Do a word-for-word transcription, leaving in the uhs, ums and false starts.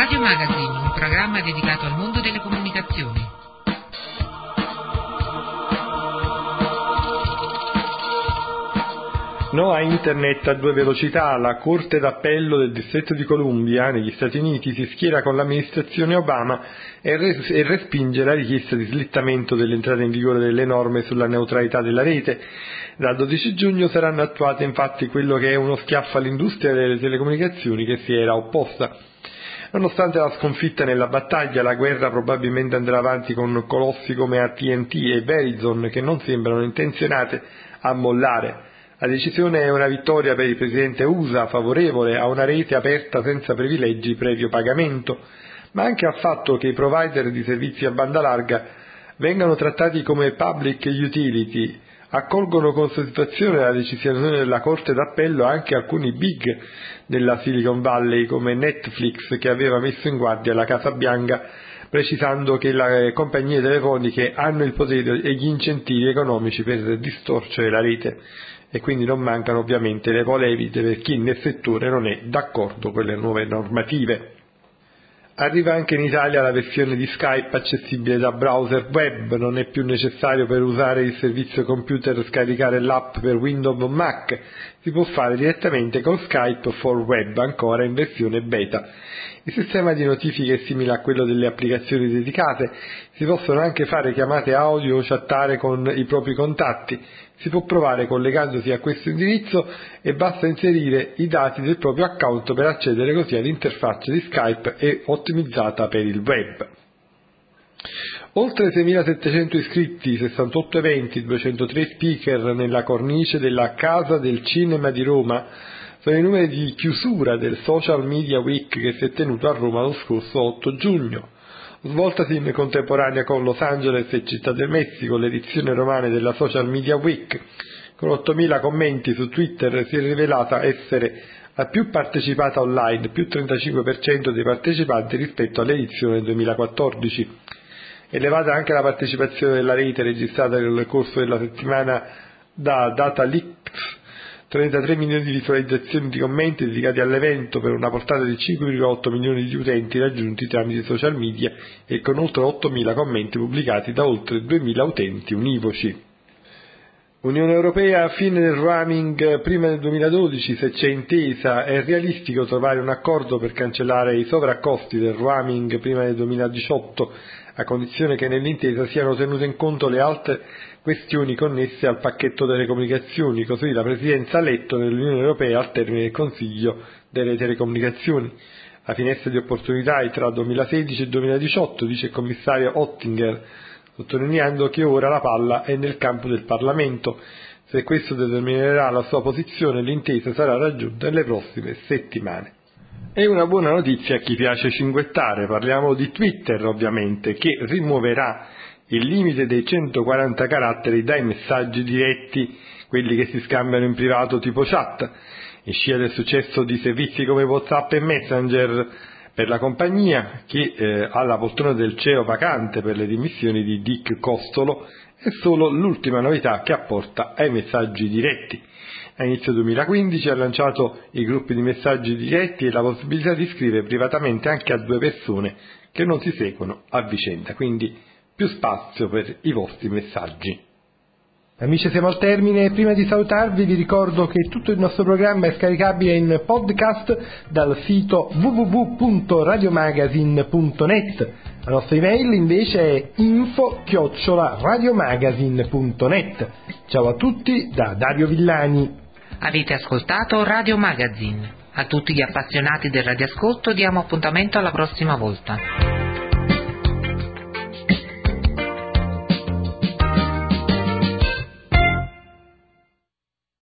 Radio Magazine, un programma dedicato al mondo delle comunicazioni. No a internet a due velocità. La Corte d'Appello del Distretto di Columbia, negli Stati Uniti, si schiera con l'amministrazione Obama e, res- e respinge la richiesta di slittamento dell'entrata in vigore delle norme sulla neutralità della rete. Dal dodici giugno saranno attuate infatti quello che è uno schiaffo all'industria delle telecomunicazioni che si era opposta. Nonostante la sconfitta nella battaglia, la guerra probabilmente andrà avanti con colossi come A T and T e Verizon che non sembrano intenzionate a mollare. La decisione è una vittoria per il presidente U S A, favorevole a una rete aperta senza privilegi previo pagamento, ma anche al fatto che i provider di servizi a banda larga vengano trattati come public utility. Accolgono con soddisfazione la decisione della Corte d'Appello anche alcuni big della Silicon Valley come Netflix, che aveva messo in guardia la Casa Bianca precisando che le compagnie telefoniche hanno il potere e gli incentivi economici per distorcere la rete. E quindi non mancano ovviamente le polemiche per chi nel settore non è d'accordo con le nuove normative. Arriva anche in Italia la versione di Skype accessibile da browser web, non è più necessario per usare il servizio computer scaricare l'app per Windows o Mac, si può fare direttamente con Skype for Web, ancora in versione beta. Il sistema di notifiche è simile a quello delle applicazioni dedicate, si possono anche fare chiamate audio o chattare con i propri contatti, si può provare collegandosi a questo indirizzo e basta inserire i dati del proprio account per accedere così all'interfaccia di Skype e ottimizzata per il web. Oltre seimilasettecento iscritti, sessantotto eventi, duecentotre speaker nella cornice della Casa del Cinema di Roma sono i numeri di chiusura del Social Media Week che si è tenuto a Roma lo scorso otto giugno. Svoltasi in contemporanea con Los Angeles e Città del Messico, l'edizione romana della Social Media Week, con ottomila commenti su Twitter, si è rivelata essere la più partecipata online, più trentacinque per cento dei partecipanti rispetto all'edizione del duemilaquattordici. Elevata anche la partecipazione della rete registrata nel corso della settimana da Datalytics, trentatré milioni di visualizzazioni di commenti dedicati all'evento per una portata di cinque virgola otto milioni di utenti raggiunti tramite social media e con oltre ottomila commenti pubblicati da oltre duemila utenti univoci. Unione Europea, fine del roaming prima del duemiladodici, se c'è intesa. È realistico trovare un accordo per cancellare i sovraccosti del roaming prima del duemiladiciotto, a condizione che nell'intesa siano tenute in conto le altre questioni connesse al pacchetto delle comunicazioni, così la Presidenza ha letto nell'Unione Europea al termine del Consiglio delle telecomunicazioni. La finestra di opportunità è tra duemilasedici e duemiladiciotto, dice il commissario Oettinger, sottolineando che ora la palla è nel campo del Parlamento. Se questo determinerà la sua posizione, l'intesa sarà raggiunta nelle prossime settimane. E una buona notizia a chi piace cinguettare, parliamo di Twitter ovviamente, che rimuoverà il limite dei centoquaranta caratteri dai messaggi diretti, quelli che si scambiano in privato tipo chat. In scia del successo di servizi come WhatsApp e Messenger per la compagnia, che eh, ha la poltrona del C E O vacante per le dimissioni di Dick Costolo, è solo l'ultima novità che apporta ai messaggi diretti. A inizio duemilaquindici ha lanciato i gruppi di messaggi diretti e la possibilità di scrivere privatamente anche a due persone che non si seguono a vicenda, quindi più spazio per i vostri messaggi. Amici, siamo al termine. Prima di salutarvi vi ricordo che tutto il nostro programma è scaricabile in podcast dal sito w w w punto radiomagazine punto net. La nostra email invece è info chiocciola radiomagazine punto net. Ciao a tutti da Dario Villani. Avete ascoltato Radio Magazine. A tutti gli appassionati del radioascolto diamo appuntamento alla prossima volta.